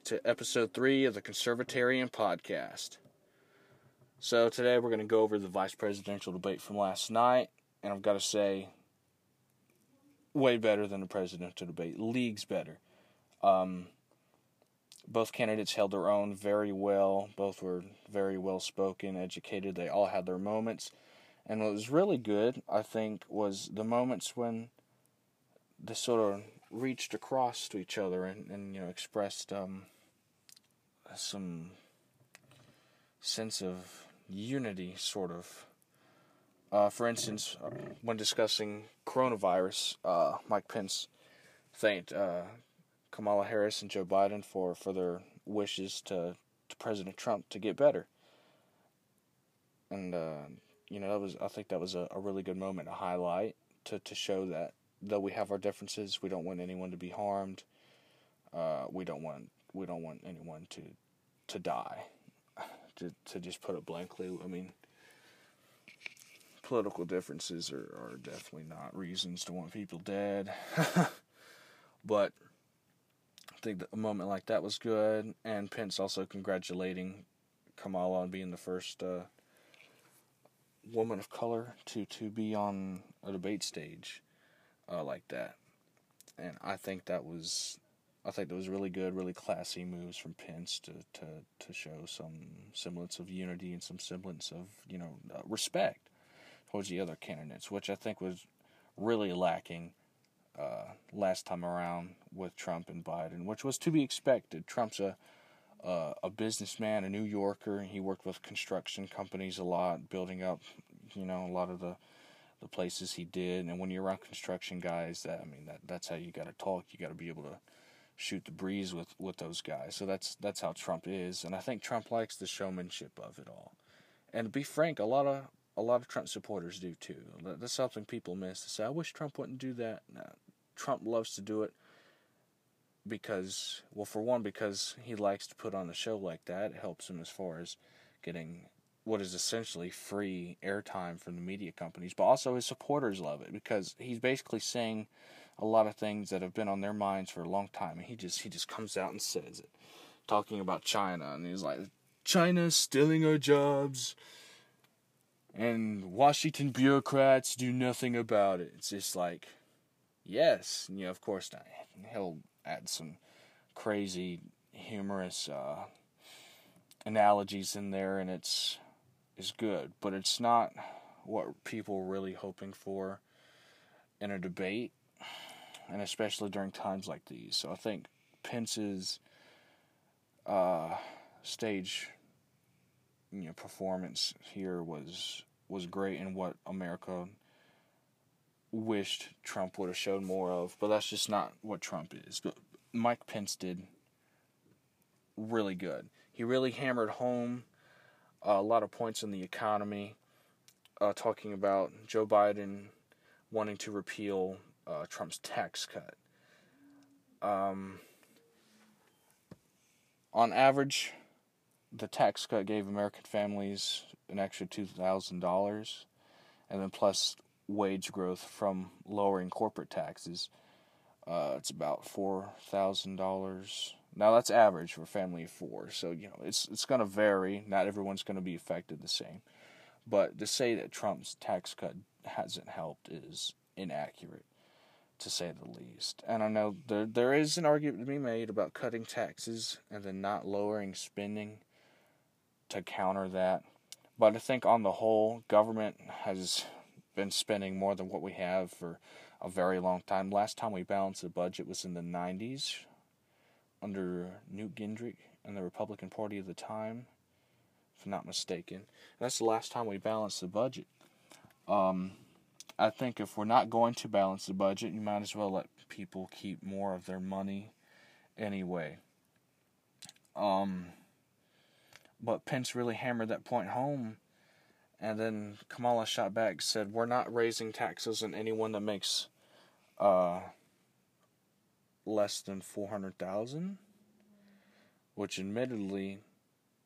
back to episode 3 of the Conservatarian Podcast. So today we're going to go over the vice presidential debate from last night, and I've got to say, way better than the presidential debate, leagues better. Both candidates held their own very well, both were very well spoken, educated, they all had their moments, and what was really good, I think, was the moments when they sort of reached across to each other and expressed some sense of unity, sort of. For instance, when discussing coronavirus, Mike Pence thanked Kamala Harris and Joe Biden for their wishes to President Trump to get better. And I think that was a really good moment to highlight to show that though we have our differences, we don't want anyone to be harmed. We don't want anyone to die. To just put it blankly, I mean, political differences are definitely not reasons to want people dead. But I think that a moment like that was good, and Pence also congratulating Kamala on being the first woman of color to be on a debate stage like that. And I think that was really good, really classy moves from Pence to show some semblance of unity and some semblance of respect towards the other candidates, which I think was really lacking last time around with Trump and Biden, which was to be expected. Trump's a businessman, a New Yorker. He worked with construction companies a lot, building up a lot of the places he did. And when you're around construction guys, that's how you got to talk. You got to be able to shoot the breeze with those guys. So that's how Trump is, and I think Trump likes the showmanship of it all. And to be frank, a lot of Trump supporters do too. That's something people miss. They say, I wish Trump wouldn't do that. No, Trump loves to do it because he likes to put on a show like that. It helps him as far as getting what is essentially free airtime from the media companies, but also his supporters love it because he's basically saying a lot of things that have been on their minds for a long time, and he just comes out and says it, talking about China, and he's like, China's stealing our jobs, and Washington bureaucrats do nothing about it. It's just like, yes, of course not. He'll add some crazy, humorous analogies in there, and it's good, but it's not what people are really hoping for in a debate, and especially during times like these. So I think Pence's stage performance here was great, and what America wished Trump would have showed more of, but that's just not what Trump is. But Mike Pence did really good. He really hammered home a lot of points in the economy, talking about Joe Biden wanting to repeal Trump's tax cut. On average, the tax cut gave American families an extra $2,000, and then plus wage growth from lowering corporate taxes. It's about $4,000. Now that's average for a family of 4, so it's going to vary. Not everyone's going to be affected the same. But to say that Trump's tax cut hasn't helped is inaccurate, to say the least. And I know there is an argument to be made about cutting taxes and then not lowering spending to counter that. But I think on the whole, government has been spending more than what we have for a very long time. Last time we balanced the budget was in the 90s under Newt Gingrich and the Republican Party of the time, if I'm not mistaken. That's the last time we balanced the budget. I think if we're not going to balance the budget, you might as well let people keep more of their money anyway. But Pence really hammered that point home, and then Kamala shot back, said, we're not raising taxes on anyone that makes less than $400,000, which admittedly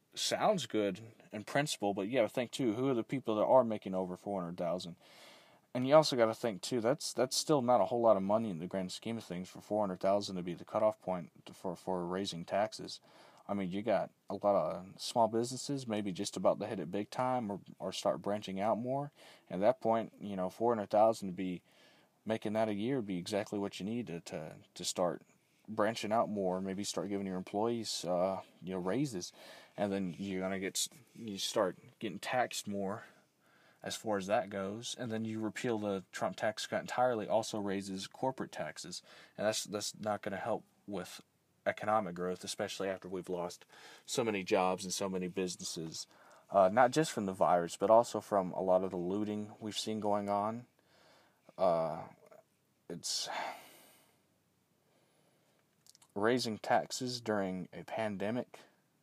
sounds good in principle, but you got to think too, who are the people that are making over $400,000? And you also got to think too. That's still not a whole lot of money in the grand scheme of things for 400,000 to be the cutoff point for raising taxes. I mean, you got a lot of small businesses maybe just about to hit it big time or start branching out more. At that point, 400,000 to be making that a year would be exactly what you need to start branching out more. Maybe start giving your employees raises, and then you start getting taxed more as far as that goes. And then you repeal the Trump tax cut entirely, also raises corporate taxes, and that's not going to help with economic growth, especially after we've lost so many jobs and so many businesses, not just from the virus, but also from a lot of the looting we've seen going on. It's raising taxes during a pandemic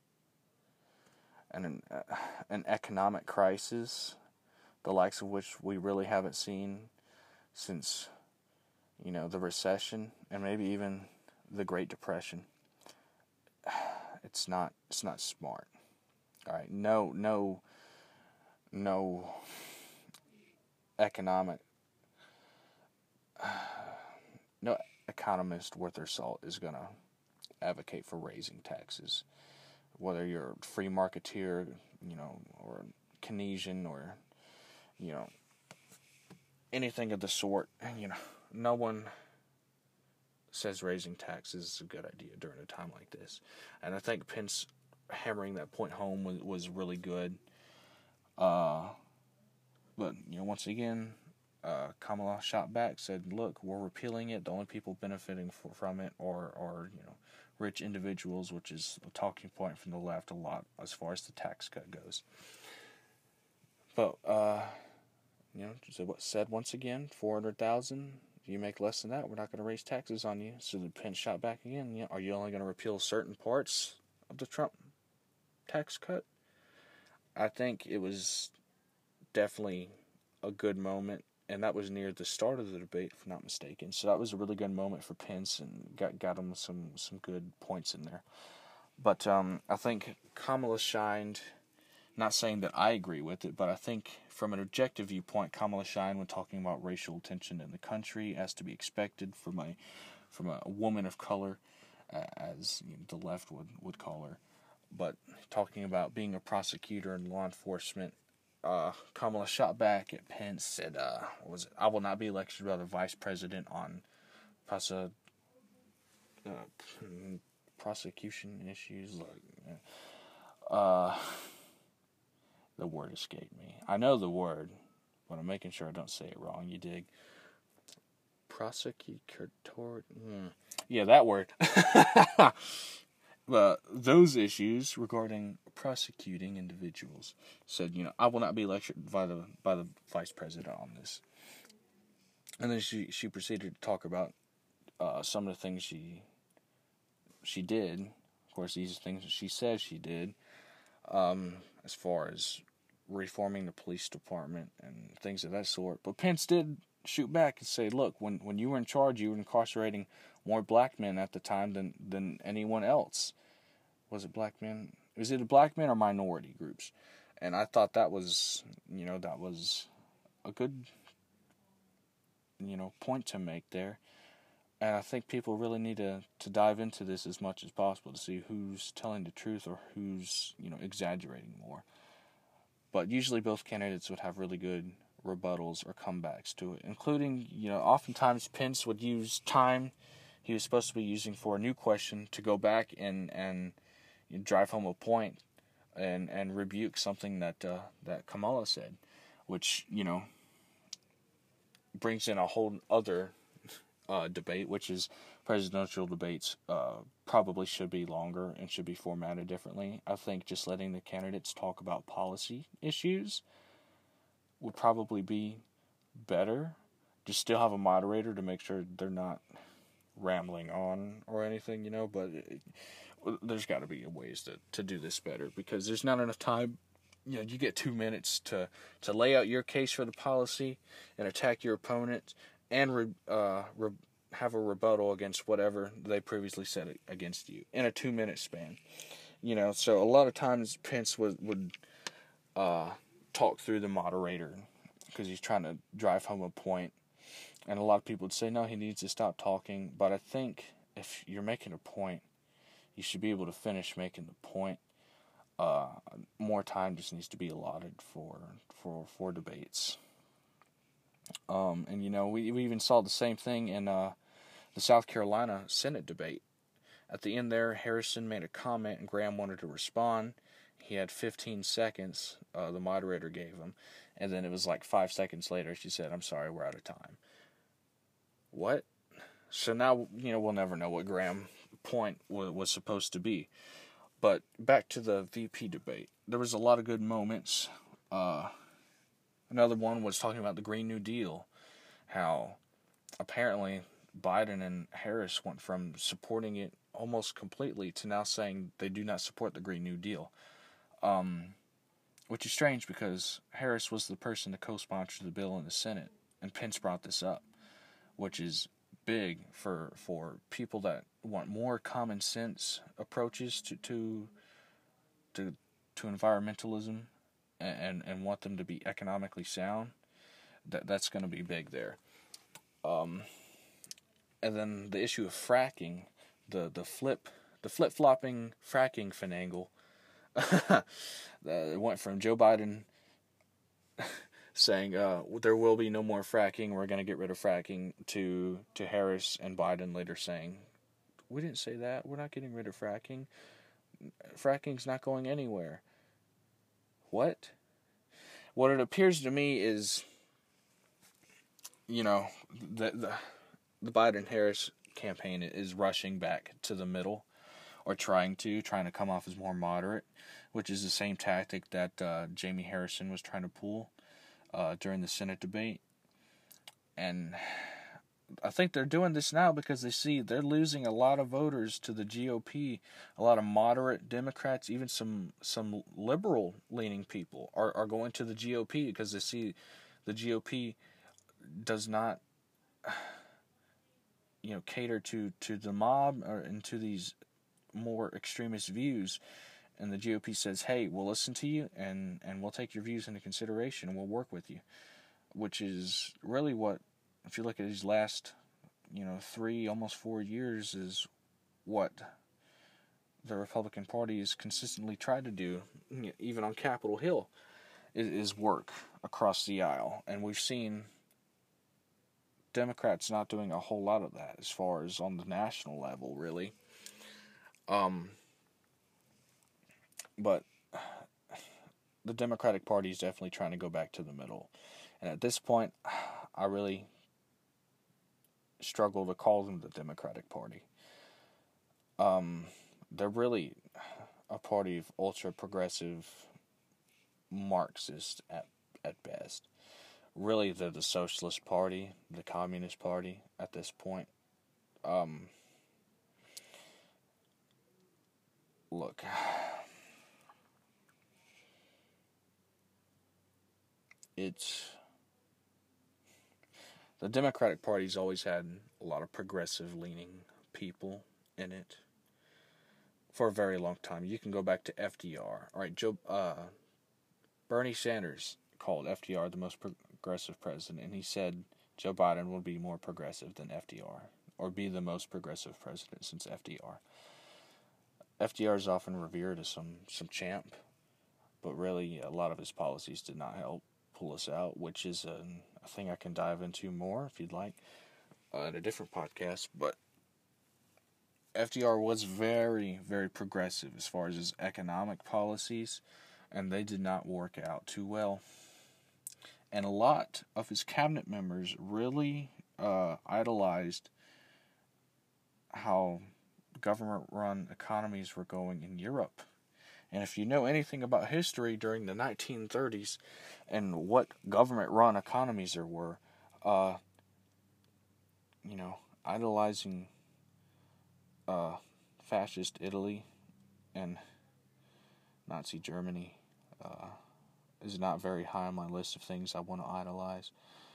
and an economic crisis, the likes of which we really haven't seen since, the recession and maybe even the Great Depression. It's not smart. All right, no economic, no economist worth their salt is gonna advocate for raising taxes. Whether you're a free marketeer, or Keynesian, or anything of the sort, no one says raising taxes is a good idea during a time like this. And I think Pence hammering that point home was really good. But once again, Kamala shot back, said, "Look, we're repealing it. The only people benefiting from it are rich individuals," which is a talking point from the left a lot as far as the tax cut goes. But so what said once again, 400,000. If you make less than that, we're not going to raise taxes on you. So the Pence shot back again. Are you only going to repeal certain parts of the Trump tax cut? I think it was definitely a good moment, and that was near the start of the debate, if I'm not mistaken. So that was a really good moment for Pence, and got him some good points in there. But I think Kamala shined. Not saying that I agree with it, but I think from an objective viewpoint, Kamala shined when talking about racial tension in the country, as to be expected from a woman of color, as the left would call her. But talking about being a prosecutor and law enforcement, Kamala shot back at Pence, said, "I will not be elected by the vice president on prosecution issues." The word escaped me. I know the word, but I'm making sure I don't say it wrong. You dig? Prosecutor. Yeah, that word. But those issues regarding prosecuting individuals, said, I will not be elected by the vice president on this. And then she proceeded to talk about some of the things she did. Of course, these things she said she did, as far as reforming the police department and things of that sort. But Pence did shoot back and say, "Look, when you were in charge, you were incarcerating more black men at the time than anyone else." Was it black men? Was it black men or minority groups? And I thought that was a good point to make there. And I think people really need to dive into this as much as possible to see who's telling the truth or who's exaggerating more. But usually both candidates would have really good rebuttals or comebacks to it, including, oftentimes Pence would use time he was supposed to be using for a new question to go back and drive home a point and rebuke something that Kamala said, which, brings in a whole other debate, which is presidential debates probably should be longer and should be formatted differently. I think just letting the candidates talk about policy issues would probably be better. Just still have a moderator to make sure they're not rambling on or anything, but there's got to be ways to do this better, because there's not enough time. You get 2 minutes to lay out your case for the policy and attack your opponent and have a rebuttal against whatever they previously said against you in a 2-minute span. So a lot of times Pence would talk through the moderator because he's trying to drive home a point. And a lot of people would say, no, he needs to stop talking. But I think if you're making a point, you should be able to finish making the point. More time just needs to be allotted for debates. And, we even saw the same thing in the South Carolina Senate debate. At the end there, Harrison made a comment and Graham wanted to respond. He had 15 seconds, the moderator gave him. And then it was like 5 seconds later, she said, I'm sorry, we're out of time. What? So now, we'll never know what Graham's point was supposed to be. But back to the VP debate. There was a lot of good moments. Another one was talking about the Green New Deal. How apparently Biden and Harris went from supporting it almost completely to now saying they do not support the Green New Deal. Which is strange because Harris was the person to co-sponsor the bill in the Senate. And Pence brought this up, which is big for people that want more common sense approaches to environmentalism and want them to be economically sound. That's going to be big there. And then the issue of fracking, the flip-flopping fracking finagle. It went from Joe Biden saying there will be no more fracking, we're going to get rid of fracking, to Harris and Biden later saying, we didn't say that, we're not getting rid of fracking. Fracking's not going anywhere. What? What it appears to me is, the Biden-Harris campaign is rushing back to the middle, or trying to come off as more moderate, which is the same tactic that Jamie Harrison was trying to pull during the Senate debate. And I think they're doing this now because they see they're losing a lot of voters to the GOP. A lot of moderate Democrats, even some liberal-leaning people are going to the GOP because they see the GOP does not cater to the mob and to these more extremist views. And the GOP says, hey, we'll listen to you and we'll take your views into consideration and we'll work with you. Which is really what, if you look at these last, 3, almost 4 years, is what the Republican Party has consistently tried to do, even on Capitol Hill, is work across the aisle. And we've seen Democrats not doing a whole lot of that as far as on the national level, really. But the Democratic Party is definitely trying to go back to the middle. And at this point, I really struggle to call them the Democratic Party. They're really a party of ultra-progressive Marxists at best. Really, they're the Socialist Party, the Communist Party at this point. Look, the Democratic Party's always had a lot of progressive-leaning people in it for a very long time. You can go back to FDR. All right, Bernie Sanders called FDR the most progressive president, and he said Joe Biden will be more progressive than FDR, or be the most progressive president since FDR. FDR is often revered as some champ, but really a lot of his policies did not help pull us out, which is a thing I can dive into more if you'd like in a different podcast. But FDR was very, very progressive as far as his economic policies, and they did not work out too well. And a lot of his cabinet members really idolized how government-run economies were going in Europe. And if you know anything about history during the 1930s and what government-run economies there were, idolizing fascist Italy and Nazi Germany is not very high on my list of things I want to idolize.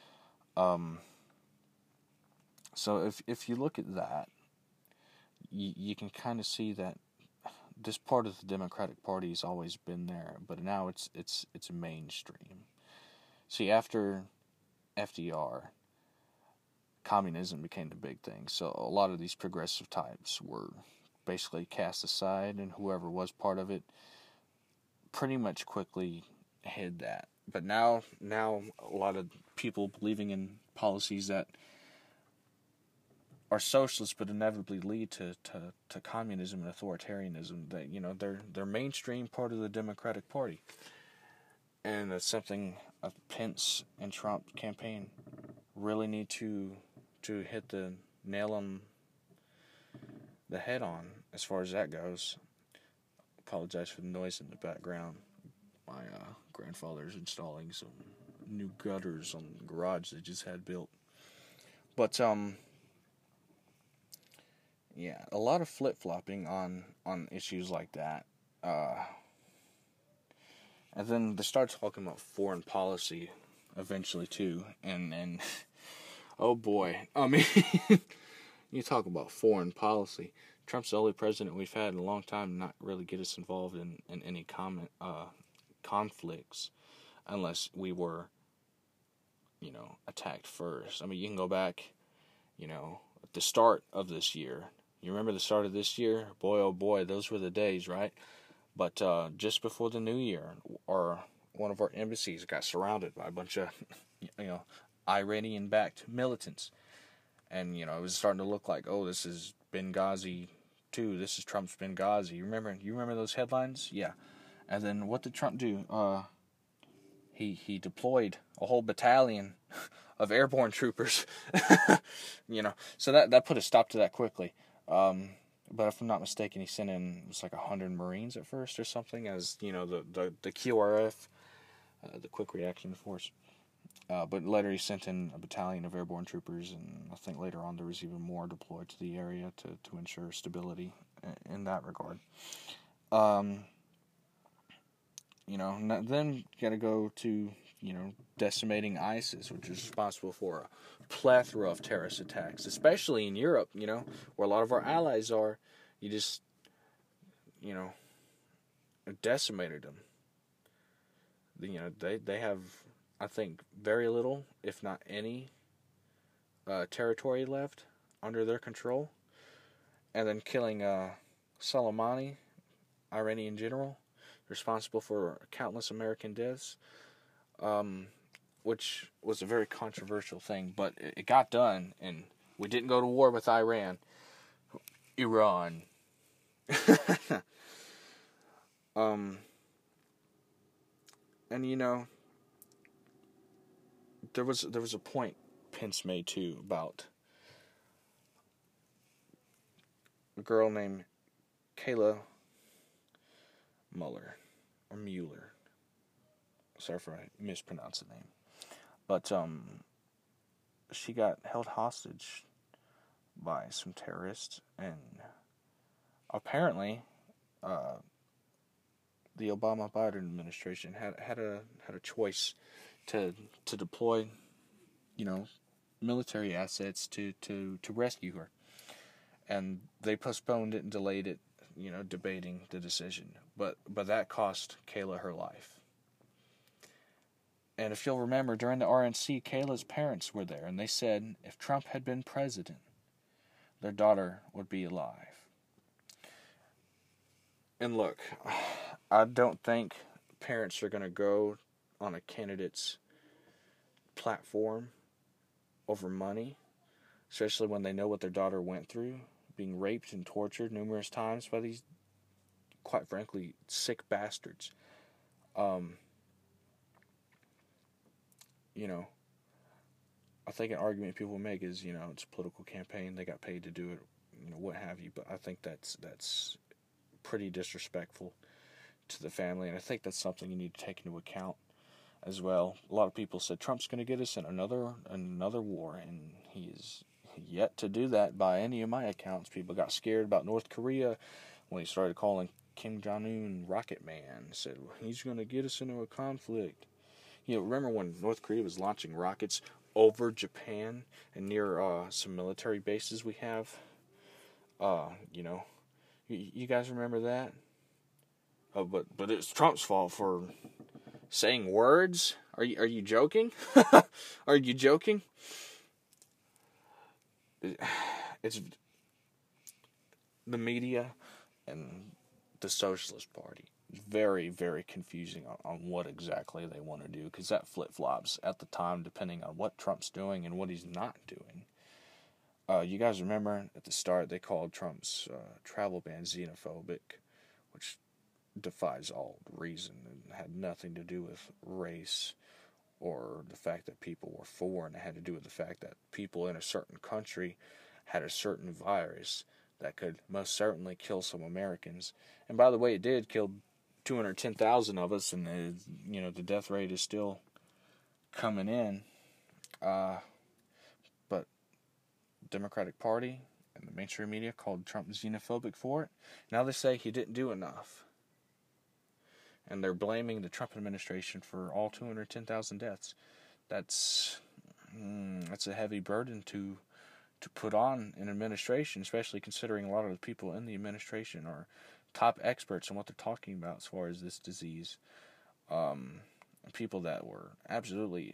So if you look at that, you can kind of see that this part of the Democratic Party has always been there, but now it's mainstream. See, after FDR, communism became the big thing. So a lot of these progressive types were basically cast aside, and whoever was part of it pretty much quickly hid that. But now a lot of people believing in policies that are socialist but inevitably lead to communism and authoritarianism, that, you know, they're mainstream part of the Democratic Party. And that's something Pence and Trump campaign really need to hit the nail on the head on as far as that goes. Apologize for the noise in the background. My grandfather's installing some new gutters on the garage they just had built. But yeah, a lot of flip-flopping on issues like that. And then they start talking about foreign policy eventually too, and oh boy, I mean, you talk about foreign policy. Trump's the only president we've had in a long time to not really get us involved in any conflicts, unless we were, you know, attacked first. I mean, you can go back, you know, at the start of this year. You remember the start of this year? Boy, oh boy, those were the days, right? But just before the new year, one of our embassies got surrounded by a bunch of, you know, Iranian-backed militants. And, you know, it was starting to look like, oh, this is Benghazi 2. This is Trump's Benghazi. You remember those headlines? Yeah. And then what did Trump do? He deployed a whole battalion of airborne troopers. You know, so that put a stop to that quickly. But if I'm not mistaken, he sent in, it was like 100 Marines at first or something, as, you know, the QRF, the Quick Reaction Force. But later he sent in a battalion of airborne troopers, and I think later on there was even more deployed to the area to ensure stability in that regard. You know, then you got to go to, you know, decimating ISIS, which is responsible for a plethora of terrorist attacks, especially in Europe, you know, where a lot of our allies are. You just, you know, decimated them. You know, they have, I think, very little, if not any, territory left under their control. And then killing Soleimani, Iranian general, responsible for countless American deaths, which was a very controversial thing, but it got done, and we didn't go to war with Iran. And you know, there was a point Pence made too about a girl named Kayla Mueller. Sorry if I mispronounced the name. But she got held hostage by some terrorists, and apparently the Obama-Biden administration had a choice to deploy, you know, military assets to rescue her. And they postponed it and delayed it, you know, debating the decision. But that cost Kayla her life. And if you'll remember, during the RNC, Kayla's parents were there, and they said if Trump had been president, their daughter would be alive. And look, I don't think parents are going to go on a candidate's platform over money, especially when they know what their daughter went through, being raped and tortured numerous times by these, quite frankly, sick bastards. You know, I think an argument people make is, you know, it's a political campaign, they got paid to do it, you know, what have you, but I think that's pretty disrespectful to the family, and I think that's something you need to take into account as well. A lot of people said Trump's going to get us in another war, and he is yet to do that by any of my accounts. People got scared about North Korea when he started calling Kim Jong-un Rocket Man, said, well, he's going to get us into a conflict. You know, remember when North Korea was launching rockets over Japan and near some military bases we have? You know, you guys remember that? But it's Trump's fault for, saying words? Are you joking? Are you joking? It's the media and the Socialist Party. Very, very confusing on what exactly they want to do, because that flip-flops at the time depending on what Trump's doing and what he's not doing. You guys remember at the start they called Trump's travel ban xenophobic, which defies all reason and had nothing to do with race or the fact that people were foreign. It had to do with the fact that people in a certain country had a certain virus that could most certainly kill some Americans. And by the way, it did kill 210,000 of us, and the death rate is still coming in. But Democratic Party and the mainstream media called Trump xenophobic for it. Now they say he didn't do enough. And they're blaming the Trump administration for all 210,000 deaths. That's a heavy burden to put on an administration, especially considering a lot of the people in the administration are top experts on what they're talking about as far as this disease. People that were absolutely,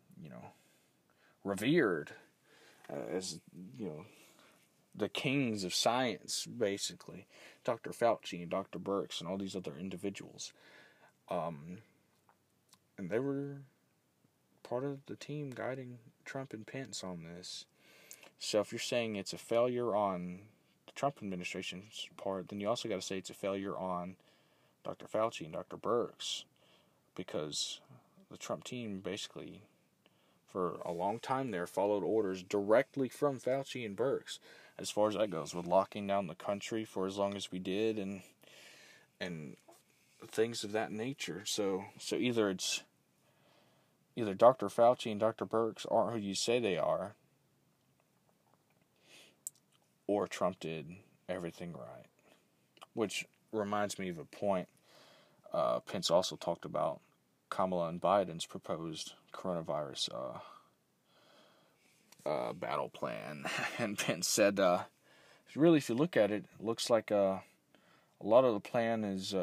revered as, the kings of science, basically. Dr. Fauci and Dr. Birx and all these other individuals. And they were part of the team guiding Trump and Pence on this. So if you're saying it's a failure on the Trump administration's part, then you also got to say it's a failure on Dr. Fauci and Dr. Birx, because the Trump team basically, for a long time there, followed orders directly from Fauci and Birx, as far as that goes, with locking down the country for as long as we did, and things of that nature. So either Dr. Fauci and Dr. Birx aren't who you say they are, or Trump did everything right. Which reminds me of a point Pence also talked about Kamala and Biden's proposed coronavirus battle plan. And Pence said, really, if you look at it, it looks like a lot of the plan is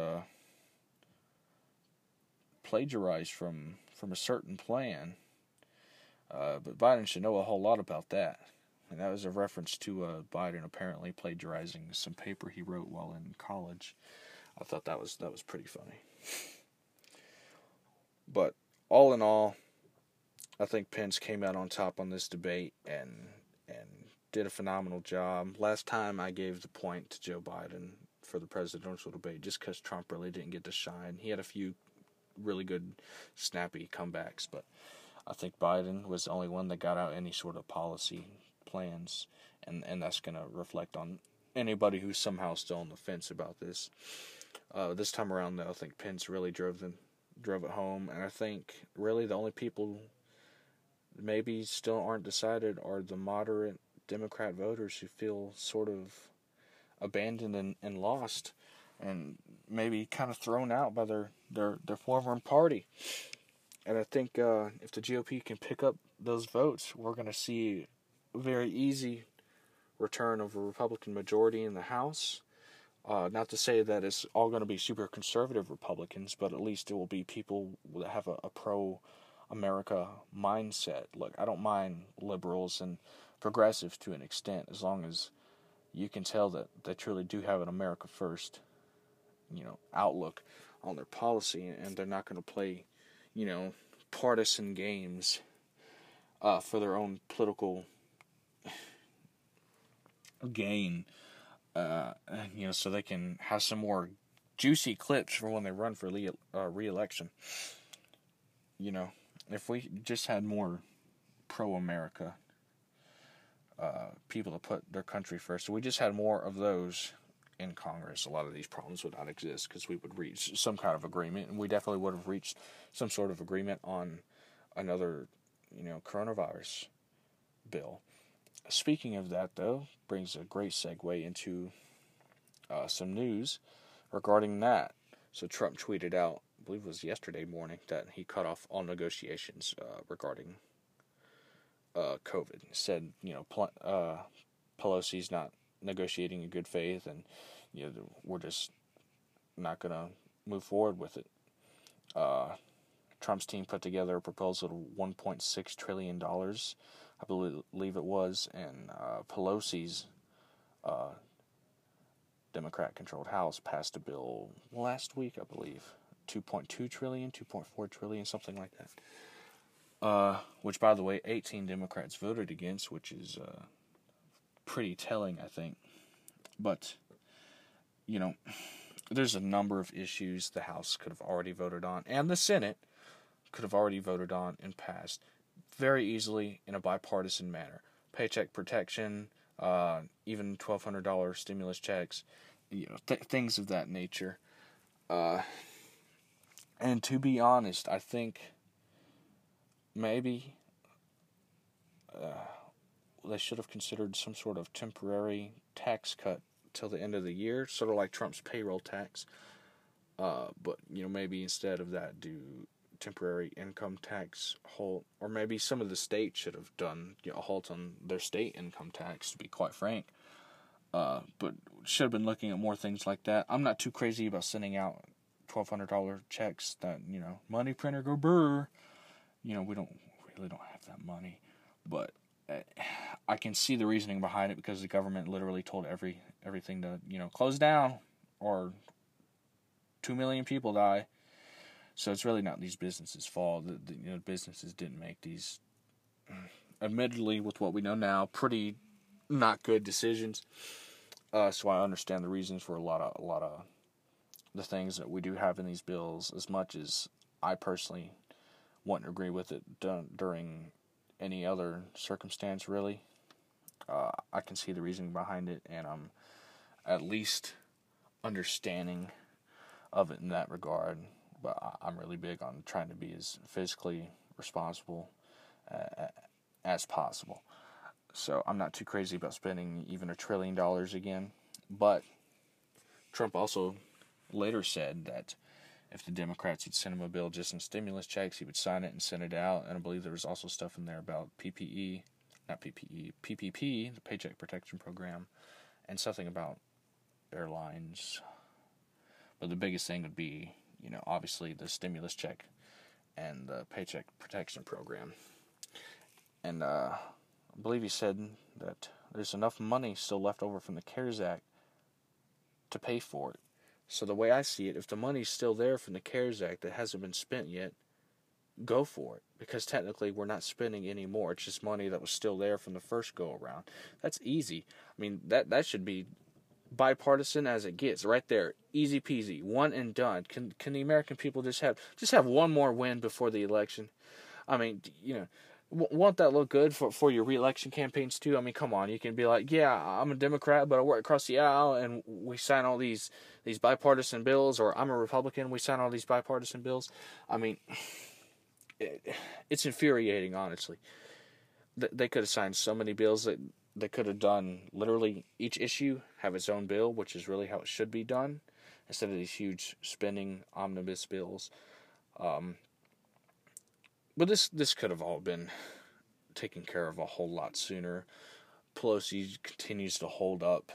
plagiarized from a certain plan. But Biden should know a whole lot about that. And that was a reference to Biden apparently plagiarizing some paper he wrote while in college. I thought that was pretty funny. But all in all, I think Pence came out on top on this debate and did a phenomenal job. Last time I gave the point to Joe Biden for the presidential debate just because Trump really didn't get to shine. He had a few really good, snappy comebacks, but I think Biden was the only one that got out any sort of policy plans, and that's going to reflect on anybody who's somehow still on the fence about this. This time around, though, I think Pence really drove it home, and I think really the only people maybe still aren't decided are the moderate Democrat voters who feel sort of abandoned and lost, and maybe kind of thrown out by their former party. And I think if the GOP can pick up those votes, we're going to see a very easy return of a Republican majority in the House. Not to say that it's all going to be super conservative Republicans, but at least it will be people that have a pro-America mindset. Look, I don't mind liberals and progressives to an extent, as long as you can tell that they truly do have an America first, outlook on their policy, and they're not going to play, partisan games for their own political gain. So they can have some more juicy clips for when they run for re-election. If we just had more pro-America people to put their country first, if we just had more of those in Congress, a lot of these problems would not exist, because we would reach some kind of agreement, and we definitely would have reached some sort of agreement on another, coronavirus bill. Speaking of that, though, brings a great segue into some news regarding that. So Trump tweeted out, I believe it was yesterday morning, that he cut off all negotiations regarding COVID. He said, Pelosi's not negotiating in good faith, and we're just not going to move forward with it. Trump's team put together a proposal of $1.6 trillion, I believe it was, and Pelosi's Democrat-controlled House passed a bill last week, I believe, 2.2 trillion, 2.4 trillion, something like that. Which, by the way, 18 Democrats voted against, which is pretty telling, I think. But, there's a number of issues the House could have already voted on, and the Senate could have already voted on and passed very easily in a bipartisan manner. Paycheck protection, even $1,200 stimulus checks, things of that nature. And to be honest, I think maybe they should have considered some sort of temporary tax cut till the end of the year, sort of like Trump's payroll tax. But maybe instead of that, do temporary income tax halt, or maybe some of the states should have done a halt on their state income tax, to be quite frank. But should have been looking at more things like that. I'm not too crazy about sending out $1,200 checks that, money printer go brr. We really don't have that money. But I can see the reasoning behind it, because the government literally told everything to, close down or 2 million people die. So it's really not these businesses' fault. The businesses didn't make these, admittedly, with what we know now, pretty not good decisions. So I understand the reasons for a lot of the things that we do have in these bills, as much as I personally wouldn't agree with it during any other circumstance, really. I can see the reasoning behind it, and I'm at least understanding of it in that regard. But I'm really big on trying to be as fiscally responsible as possible. So I'm not too crazy about spending even $1 trillion again. But Trump also later said that if the Democrats would send him a bill just in stimulus checks, he would sign it and send it out. And I believe there was also stuff in there about PPP, the Paycheck Protection Program, and something about airlines. But the biggest thing would be, obviously the stimulus check and the Paycheck Protection Program. And I believe he said that there's enough money still left over from the CARES Act to pay for it. So the way I see it, if the money's still there from the CARES Act that hasn't been spent yet, go for it. Because technically we're not spending any more. It's just money that was still there from the first go-around. That's easy. I mean, that should be bipartisan as it gets, right there, easy peasy, one and done. Can the American people just have one more win before the election? I mean, won't that look good for your re-election campaigns too? I mean, come on, you can be like, yeah, I'm a Democrat, but I work across the aisle, and we sign all these bipartisan bills, or I'm a Republican, we sign all these bipartisan bills. I mean, it's infuriating, honestly. They could have signed so many bills that they could have done literally each issue have its own bill, which is really how it should be done, instead of these huge spending omnibus bills. But this could have all been taken care of a whole lot sooner. Pelosi continues to hold up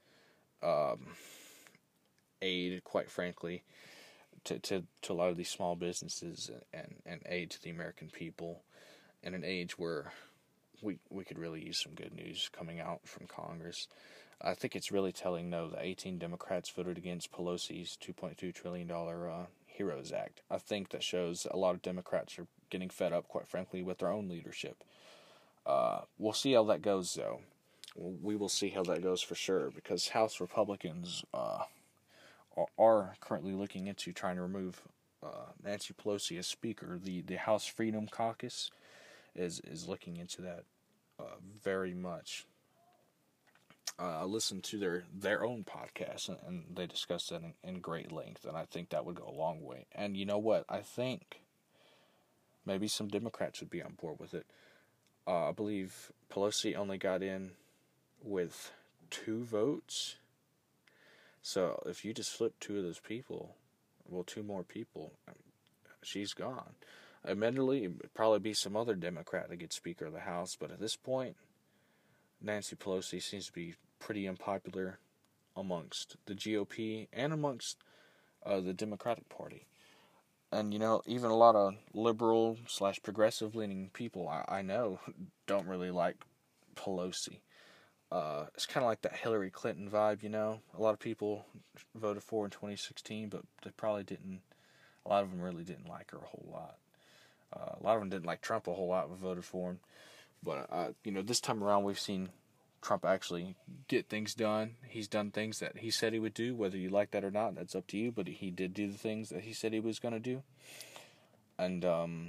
aid, quite frankly, to a lot of these small businesses and aid to the American people in an age where we could really use some good news coming out from Congress. I think it's really telling, though, that 18 Democrats voted against Pelosi's $2.2 trillion HEROES Act. I think that shows a lot of Democrats are getting fed up, quite frankly, with their own leadership. We'll see how that goes, though. We will see how that goes for sure, because House Republicans are currently looking into trying to remove Nancy Pelosi as Speaker. The House Freedom Caucus is looking into that very much. I listened to their own podcast, and they discussed that in great length, and I think that would go a long way. And you know what? I think maybe some Democrats would be on board with it. I believe Pelosi only got in with 2 votes. So if you just flip 2 of those people, 2 more people, she's gone. Admittedly, it would probably be some other Democrat that gets Speaker of the House, but at this point, Nancy Pelosi seems to be pretty unpopular amongst the GOP and amongst the Democratic Party. And, even a lot of liberal/progressive leaning people I know don't really like Pelosi. It's kind of like that Hillary Clinton vibe, A lot of people voted for in 2016, but they probably didn't. A lot of them really didn't like her a whole lot. A lot of them didn't like Trump a whole lot, but voted for him. But this time around, we've seen Trump actually get things done. He's done things that he said he would do, whether you like that or not. That's up to you. But he did do the things that he said he was going to do. And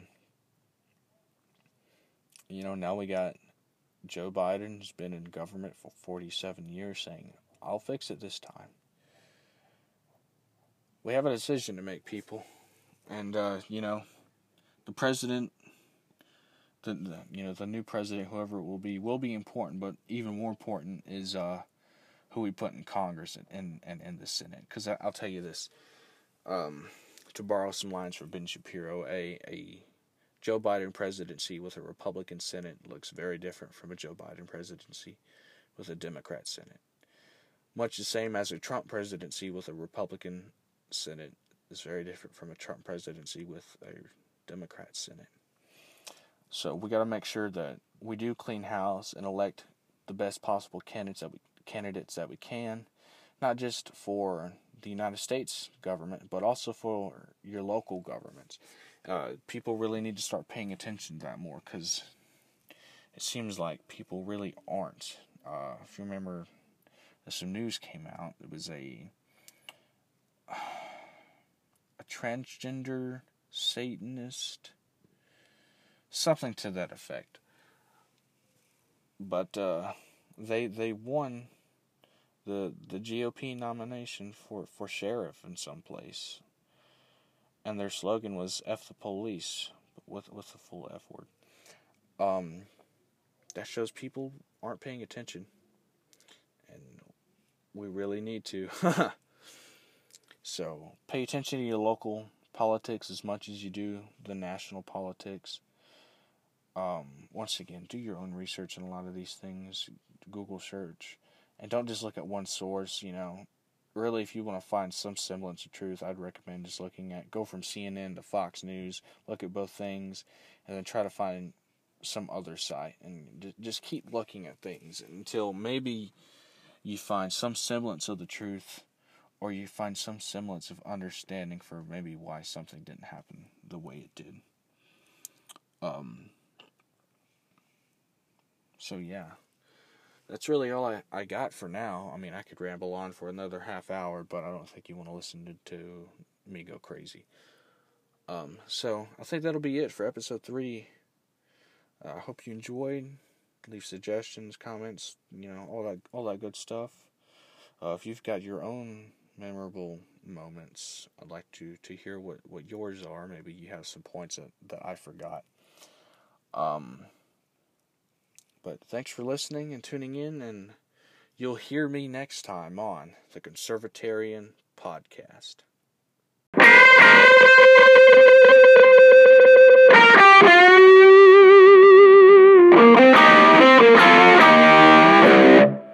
now we got Joe Biden, who's been in government for 47 years, saying, "I'll fix it this time." We have a decision to make, people. And, the president, the new president, whoever it will be important, but even more important is who we put in Congress and the Senate. Because I'll tell you this, to borrow some lines from Ben Shapiro, a Joe Biden presidency with a Republican Senate looks very different from a Joe Biden presidency with a Democrat Senate. Much the same as a Trump presidency with a Republican Senate is very different from a Trump presidency with a Democrat Senate. So we got to make sure that we do clean house and elect the best possible candidates that we can, not just for the United States government, but also for your local governments. People really need to start paying attention to that more, because it seems like people really aren't. If you remember, some news came out. It was a transgender Satanist, something to that effect. But they won the GOP nomination for sheriff in some place, and their slogan was "F the police," with the full F word. That shows people aren't paying attention, and we really need to. So pay attention to your local politics as much as you do the national politics. Once again, do your own research on a lot of these things. Google search, and don't just look at one source. Really, if you want to find some semblance of truth, I'd recommend just go from CNN to Fox News, look at both things, and then try to find some other site, and just keep looking at things until maybe you find some semblance of the truth, or you find some semblance of understanding for maybe why something didn't happen the way it did. So yeah, that's really all I got for now. I mean, I could ramble on for another half hour, but I don't think you want to listen to me go crazy. So I think that'll be it for episode 3. I hope you enjoyed. Leave suggestions, comments, all that good stuff. If you've got your own memorable moments, I'd like to hear what yours are. Maybe you have some points that I forgot. But thanks for listening and tuning in, and you'll hear me next time on the Conservatarian Podcast.